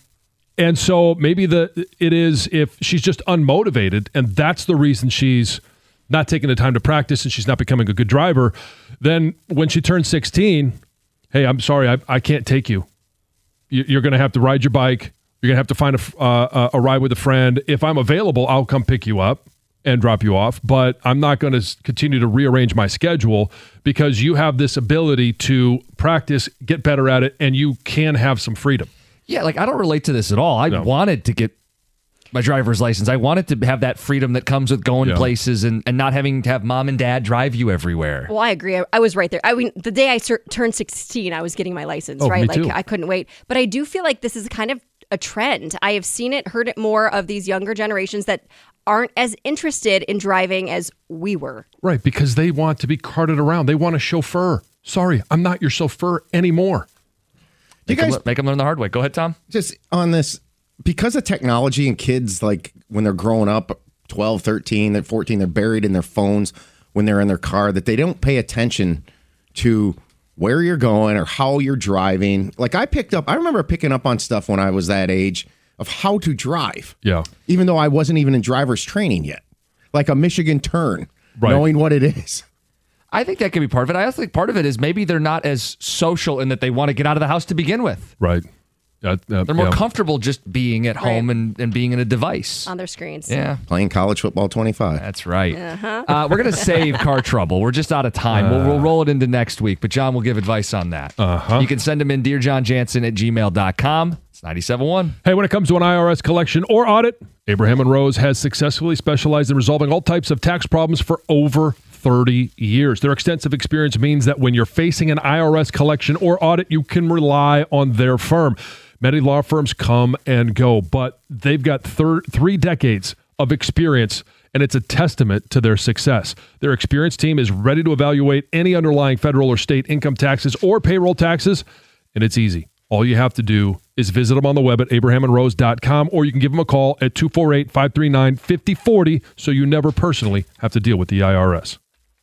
so maybe it is if she's just unmotivated and that's the reason she's not taking the time to practice and she's not becoming a good driver, then when she turns 16, hey, I'm sorry, I can't take you. You're going to have to ride your bike. You're going to have to find a ride with a friend. If I'm available, I'll come pick you up and drop you off, but I'm not going to continue to rearrange my schedule because you have this ability to practice, get better at it, and you can have some freedom. Yeah, I don't relate to this at all. I wanted to get my driver's license. I wanted to have that freedom that comes with going places and not having to have mom and dad drive you everywhere. Well, I agree. I was right there. I mean, the day I turned 16, I was getting my license, right? Me too. I couldn't wait. But I do feel like this is kind of a trend. I have seen it, heard it more of these younger generations that aren't as interested in driving as we were. Right, because they want to be carted around. They want a chauffeur. Sorry, I'm not your chauffeur anymore. Make them learn the hard way. Go ahead, Tom. Just on this, because of technology and kids, when they're growing up, 12, 13, they're 14, they're buried in their phones when they're in their car, that they don't pay attention to where you're going or how you're driving. I remember picking up on stuff when I was that age of how to drive. Yeah. Even though I wasn't even in driver's training yet. Like a Michigan turn, knowing what it is. I think that could be part of it. I also think part of it is maybe they're not as social in that they want to get out of the house to begin with. Right. They're more comfortable just being at home and being in a device. On their screens. Yeah. Playing college football 25. That's right. We're going to save car trouble. We're just out of time. We'll roll it into next week, but John will give advice on that. You can send them in dearjohnjansen@gmail.com. It's 97.1. Hey, when it comes to an IRS collection or audit, Abraham & Rose has successfully specialized in resolving all types of tax problems for over 30 years. Their extensive experience means that when you're facing an IRS collection or audit, you can rely on their firm. Many law firms come and go, but they've got 3 decades of experience, and it's a testament to their success. Their experienced team is ready to evaluate any underlying federal or state income taxes or payroll taxes, and it's easy. All you have to do is visit them on the web at abrahamandrose.com, or you can give them a call at 248-539-5040 so you never personally have to deal with the IRS.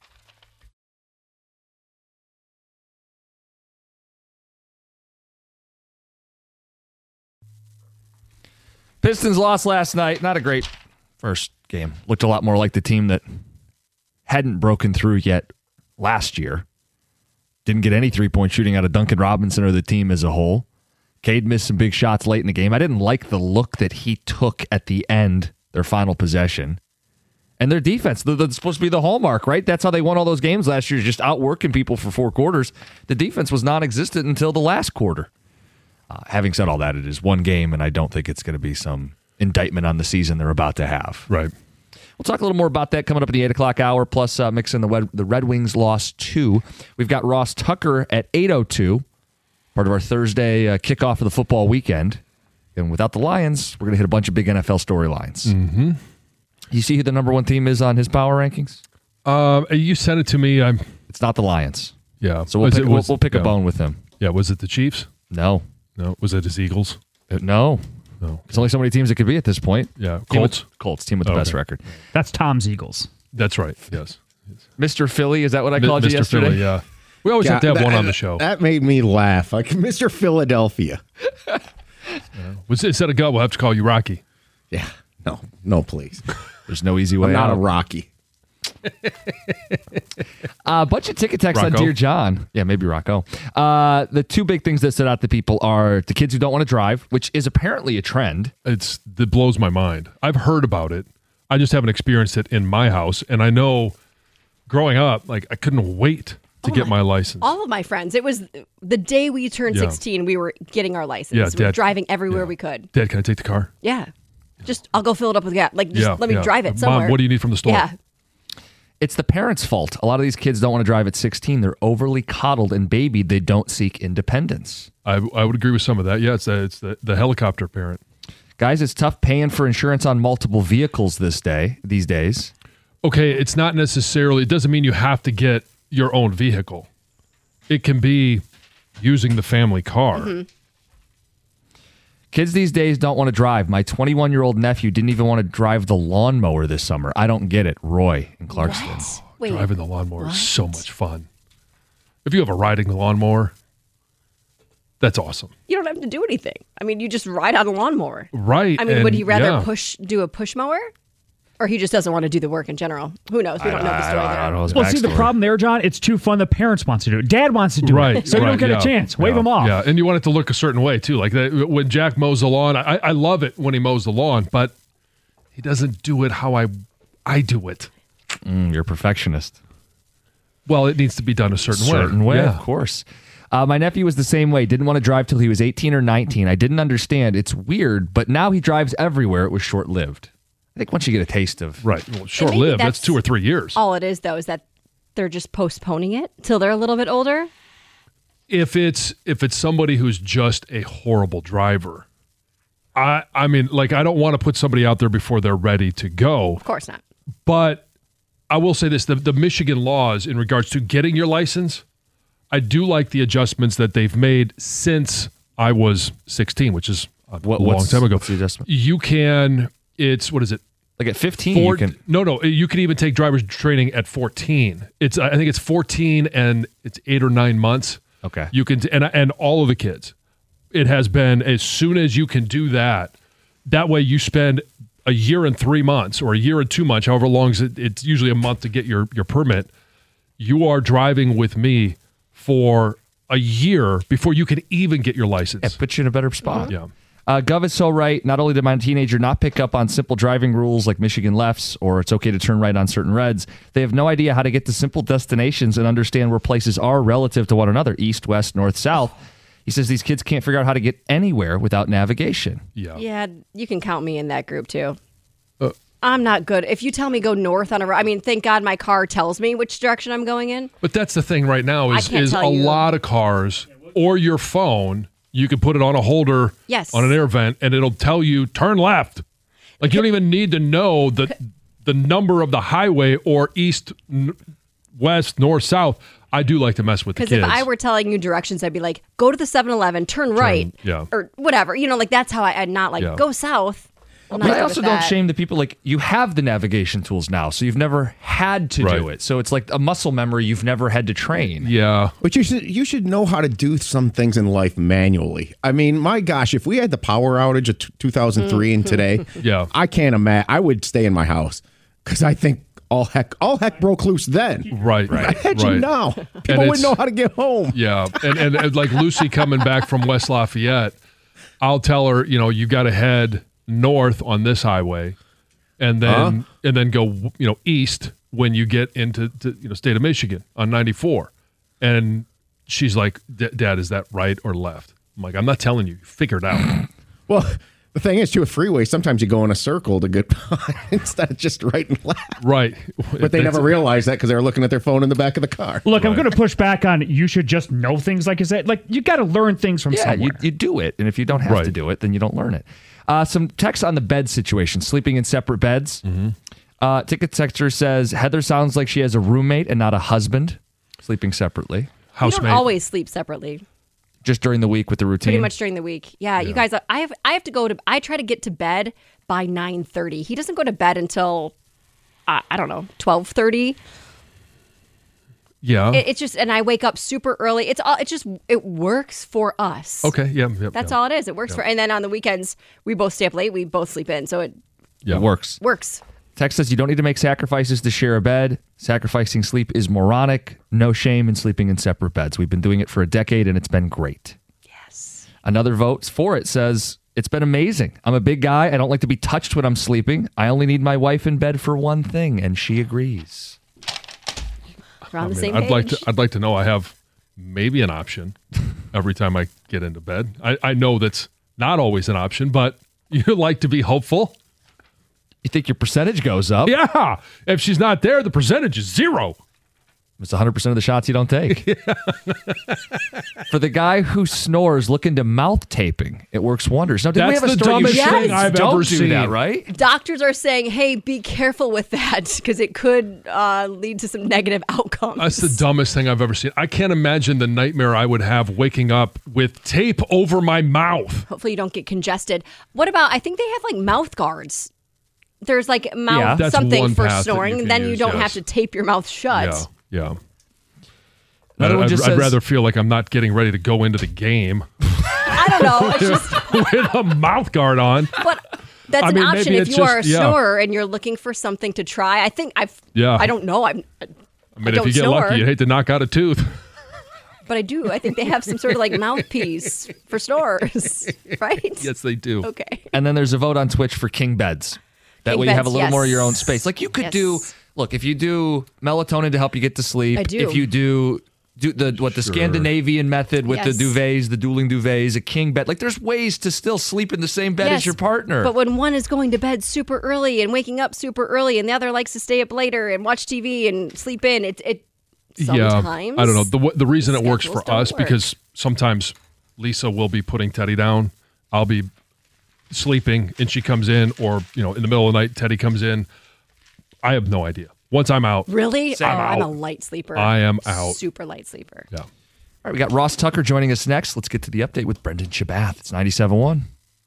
Pistons lost last night. Not a great first game. Looked a lot more like the team that hadn't broken through yet last year. Didn't get any three-point shooting out of Duncan Robinson or the team as a whole. Cade missed some big shots late in the game. I didn't like the look that he took at the end, their final possession. And their defense, that's supposed to be the hallmark, right? That's how they won all those games last year, just outworking people for 4 quarters. The defense was non-existent until the last quarter. Having said all that, it is one game, and I don't think it's going to be some indictment on the season they're about to have. Right. We'll talk a little more about that coming up at the 8 o'clock hour, plus mix in the Red Wings loss 2. We've got Ross Tucker at 8:02, part of our Thursday kickoff of the football weekend. And without the Lions, we're going to hit a bunch of big NFL storylines. Mm-hmm. You see who the number 1 team is on his power rankings? You sent it to me. It's not the Lions. Yeah. So we'll pick a bone with them. Yeah, was it the Chiefs? No. Was it his Eagles? No. There's only so many teams it could be at this point. Yeah, Colts. Colts, team with the best record. That's Tom's Eagles. That's right, yes. Mr. Philly, is that what I called you yesterday? Mr. Philly, yeah. We always have to have one on the show. That made me laugh. Like Mr. Philadelphia. Instead of go, we'll have to call you Rocky. Yeah. No, please. There's no easy way I'm not out. a Rocky. A bunch of ticket texts on Rocco? Dear John. Yeah, maybe Rocco. The 2 big things that stood out to people are the kids who don't want to drive, which is apparently a trend. It blows my mind. I've heard about it. I just haven't experienced it in my house. And I know growing up, like I couldn't wait to get my license. All of my friends. It was the day we turned 16, we were getting our license. Yeah, we were Dad- driving everywhere we could. Dad, can I take the car? Yeah. Just, I'll go fill it up with gas. Like, just let me drive it somewhere. Mom, what do you need from the store? Yeah. It's the parents' fault. A lot of these kids don't want to drive at 16. They're overly coddled and babied. They don't seek independence. I would agree with some of that. Yeah, it's the helicopter parent. Guys, it's tough paying for insurance on multiple vehicles these days. Okay, it's not necessarily, it doesn't mean you have to get your own vehicle. It can be using the family car. Mm-hmm. Kids these days don't want to drive. My 21-year-old nephew didn't even want to drive the lawnmower this summer. I don't get it. Roy in Clarkston. Wait, driving the lawnmower is so much fun. If you have a riding lawnmower, that's awesome. You don't have to do anything. I mean, you just ride on a lawnmower. Right. I mean, would he rather yeah. do a push mower? Or he just doesn't want to do the work in general. Who knows? We don't know the story there. Well, see, the problem there, John, it's too fun. The parents wants to do it. Dad wants to do it. So you don't get a chance. Wave them off. Yeah, and you want it to look a certain way, too. Like when Jack mows the lawn, I love it when he mows the lawn, but he doesn't do it how I do it. You're a perfectionist. Well, it needs to be done a certain way. Yeah. Of course. My nephew was the same way. Didn't want to drive till he was 18 or 19. I didn't understand. It's weird, but now he drives everywhere. It was short-lived. I think once you get a taste of... Right. Well, short-lived, that's 2 or 3 years. All it is, though, is that they're just postponing it till they're a little bit older. If it's somebody who's just a horrible driver, I mean, like, I don't want to put somebody out there before they're ready to go. Of course not. But I will say this, the Michigan laws in regards to getting your license, I do like the adjustments that they've made since I was 16, which is a long time ago. What's the adjustment? You can... What is it? Like at 15, you can... No, you can even take driver's training at 14. I think it's 14 and it's 8 or 9 months. Okay. You can, and all of the kids. It has been as soon as you can do that. That way you spend a year and 3 months or a year and 2 months, however long it's usually a month to get your permit. You are driving with me for a year before you can even get your license. It puts you in a better spot. Yeah. Gov is so right. Not only did my teenager not pick up on simple driving rules like Michigan lefts or it's okay to turn right on certain reds, they have no idea how to get to simple destinations and understand where places are relative to one another, east, west, north, south. He says these kids can't figure out how to get anywhere without navigation. Yeah, you can count me in that group, too. I'm not good. If you tell me go north on a road, I mean, thank God my car tells me which direction I'm going in. But that's the thing right now is tell you. lot of cars or your phone... You can put it on a holder on an air vent, and it'll tell you, turn left. Like, you don't even need to know the number of the highway or east, west, north, south. I do like to mess with the kids. Because if I were telling you directions, I'd be like, go to the 7-Eleven, turn right. Or whatever. You know, like, that's how I'd not like, go south. But I also don't shame the people, like, you have the navigation tools now, so you've never had to do it. So it's like a muscle memory you've never had to train. Yeah. But you should know how to do some things in life manually. I mean, my gosh, if we had the power outage of 2003 and today, I can't imagine. I would stay in my house because I think all heck broke loose then. Right. Imagine now. People wouldn't know how to get home. Yeah. And like Lucy coming back from West Lafayette, I'll tell her, you got to head north on this highway and then go, east when you get into state of Michigan on 94. And she's like, Dad, is that right or left? I'm like, I'm not telling you. Figure it out. Well, the thing is, too, a freeway, sometimes you go in a circle to get instead of just right and left. Right. But they never realized that because they were looking at their phone in the back of the car. Look, I'm going to push back on you should just know things like you said. Like, you got to learn things from somewhere. You do it. And if you don't have to do it, then you don't learn it. Some text on the bed situation, sleeping in separate beds. Ticket texter says, Heather sounds like she has a roommate and not a husband, sleeping separately. We don't always sleep separately. Just during the week with the routine? Pretty much during the week. Yeah, you guys, I have to go to, I try to get to bed by 9:30. He doesn't go to bed until, I don't know, 12:30. Yeah. It's just, and I wake up super early. It works for us. Okay, yeah. That's all it is. It works for, and then on the weekends, we both stay up late. We both sleep in. So it works. Works. Text says you don't need to make sacrifices to share a bed. Sacrificing sleep is moronic. No shame in sleeping in separate beds. We've been doing it for a decade and it's been great. Yes. Another vote for it says, it's been amazing. I'm a big guy. I don't like to be touched when I'm sleeping. I only need my wife in bed for one thing, and she agrees. We're on the same page. I'd like to know I have maybe an option every time I get into bed. I know that's not always an option, but you like to be hopeful. You think your percentage goes up? Yeah. If she's not there, the percentage is 0. It's 100% of the shots you don't take. For the guy who snores, look into mouth taping. It works wonders. Now, That's the dumbest thing I've ever seen. That, right? Doctors are saying, hey, be careful with that because it could lead to some negative outcomes. That's the dumbest thing I've ever seen. I can't imagine the nightmare I would have waking up with tape over my mouth. Hopefully you don't get congested. What about, I think they have like mouth guards. There's like mouth something for snoring. Then you don't have to tape your mouth shut. Yeah. I'd rather feel like I'm not getting ready to go into the game. I don't know. It's just with a mouth guard on. But that's an option if you are a snorer and you're looking for something to try. I think I don't know. I mean, if you get lucky, you hate to knock out a tooth. But I do. I think they have some sort of like mouthpiece for snorers, right? Yes, they do. Okay. And then there's a vote on Twitch for king beds. That way you have a little more of your own space. Like you could do, look, if you do melatonin to help you get to sleep. I do. If you do the Scandinavian method with the duvets, the dueling duvets, a king bed. Like there's ways to still sleep in the same bed as your partner. But when one is going to bed super early and waking up super early and the other likes to stay up later and watch TV and sleep in, it sometimes. I don't know. The reason it works for us, because sometimes Lisa will be putting Teddy down. I'll be sleeping and she comes in, or in the middle of the night Teddy comes in. I have no idea. Once I'm out. Really? I'm a out. light sleeper. I am out. Super light sleeper. Yeah. All right, we got Ross Tucker joining us next. Let's get to the update with Brendan Shabath. It's 97.1.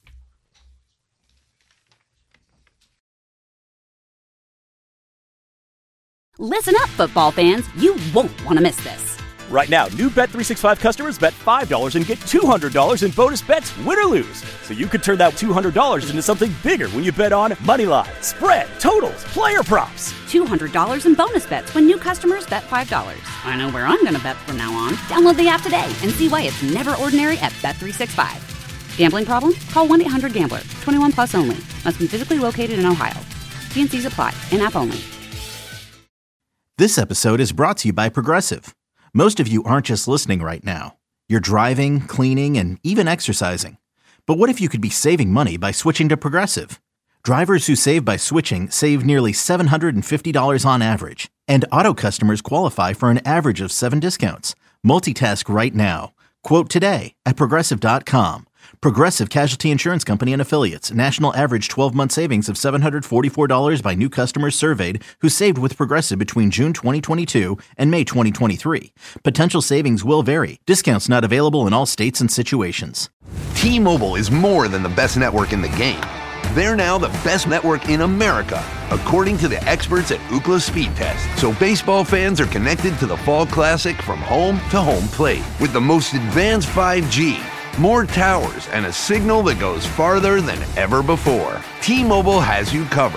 Listen up, football fans. You won't want to miss this. Right now, new Bet365 customers bet $5 and get $200 in bonus bets, win or lose. So you could turn that $200 into something bigger when you bet on money line, spread, totals, player props. $200 in bonus bets when new customers bet $5. I know where I'm going to bet from now on. Download the app today and see why it's never ordinary at Bet365. Gambling problem? Call 1-800-GAMBLER. 21 plus only. Must be physically located in Ohio. T&Cs apply. In-app only. This episode is brought to you by Progressive. Most of you aren't just listening right now. You're driving, cleaning, and even exercising. But what if you could be saving money by switching to Progressive? Drivers who save by switching save nearly $750 on average. And auto customers qualify for an average of 7 discounts. Multitask right now. Quote today at Progressive.com. Progressive Casualty Insurance Company and Affiliates. National average 12-month savings of $744 by new customers surveyed who saved with Progressive between June 2022 and May 2023. Potential savings will vary. Discounts not available in all states and situations. T-Mobile is more than the best network in the game. They're now the best network in America, according to the experts at Ookla Speed Test. So baseball fans are connected to the Fall Classic from home to home plate with the most advanced 5G, more towers, and a signal that goes farther than ever before. T-Mobile has you covered.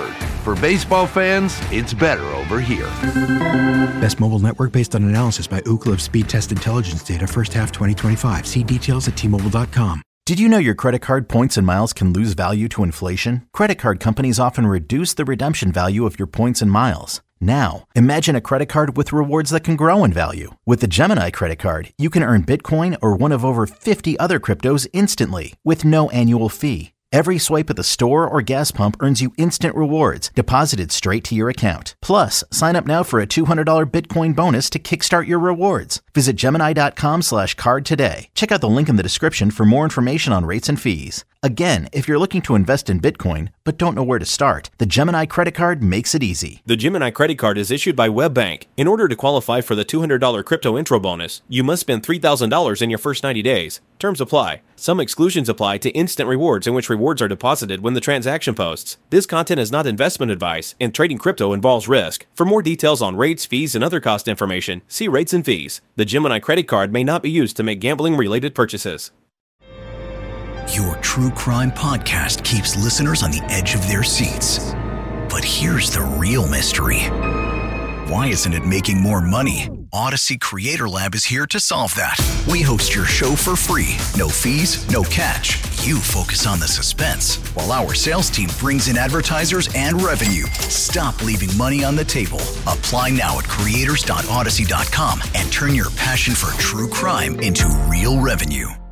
For baseball fans, it's better over here. Best mobile network based on analysis by Ookla of speed test intelligence data first half 2025. See details at T-Mobile.com. Did you know your credit card points and miles can lose value to inflation? Credit card companies often reduce the redemption value of your points and miles. Now, imagine a credit card with rewards that can grow in value. With the Gemini credit card, you can earn Bitcoin or one of over 50 other cryptos instantly with no annual fee. Every swipe at the store or gas pump earns you instant rewards deposited straight to your account. Plus, sign up now for a $200 Bitcoin bonus to kickstart your rewards. Visit Gemini.com/card today. Check out the link in the description for more information on rates and fees. Again, if you're looking to invest in Bitcoin but don't know where to start, the Gemini credit card makes it easy. The Gemini credit card is issued by WebBank. In order to qualify for the $200 crypto intro bonus, you must spend $3,000 in your first 90 days. Terms apply. Some exclusions apply to instant rewards, in which rewards are deposited when the transaction posts. This content is not investment advice, and trading crypto involves risk. For more details on rates, fees, and other cost information, see rates and fees. The Gemini credit card may not be used to make gambling-related purchases. Your true crime podcast keeps listeners on the edge of their seats. But here's the real mystery. Why isn't it making more money? Odyssey Creator Lab is here to solve that. We host your show for free. No fees, no catch. You focus on the suspense, while our sales team brings in advertisers and revenue. Stop leaving money on the table. Apply now at creators.odyssey.com and turn your passion for true crime into real revenue.